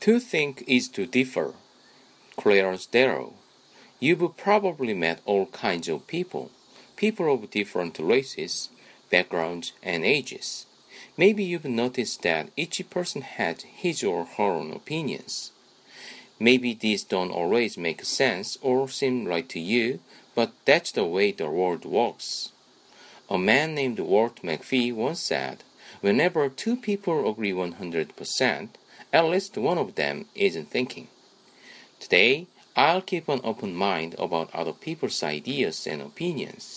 To think is to differ. Clarence Darrow. You've probably met all kinds of people of different races, backgrounds, and ages. Maybe you've noticed that each person has his or her own opinions. Maybe these don't always make sense or seem right to you, but that's the way the world works. A man named Walt McFee once said, "Whenever two people agree 100%, at least one of them isn't thinking." Today, I'll keep an open mind about other people's ideas and opinions.